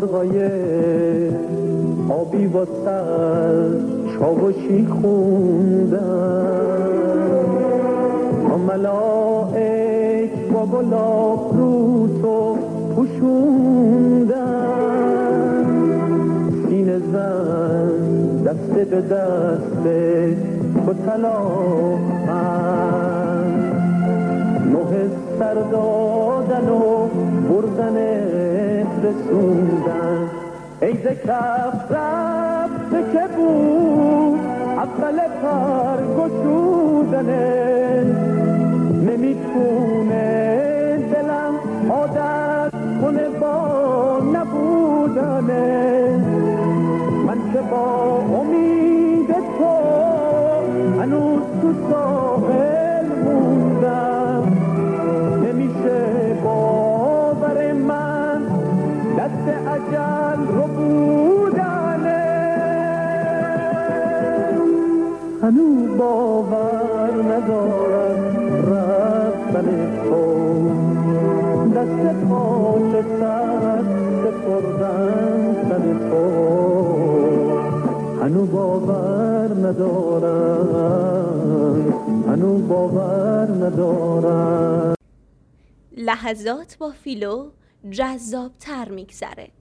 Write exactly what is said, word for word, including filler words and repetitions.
مرغای آبی با سر چاوشی خوندن، با ملائک با گلاب رو تو پوشوندن، سینه زن دست به دست تو تلاقن، نوه سر دادن و بردن رسوندن. ای ز کف رفته که بود اول پر گشودنه، نمیتونه دلم عادت کنه با نبودنه، من که با امید تو هنوز تو ساحل موندم، نمیشه باور من دست اجل رو بودنه، هنوز باور ندارم رفتن تو، دست پاچ سر سپردن تن تو، هنوز باور ندارم، هنوز باور ندارم. لحظات با فیلو جذاب تر میگذره.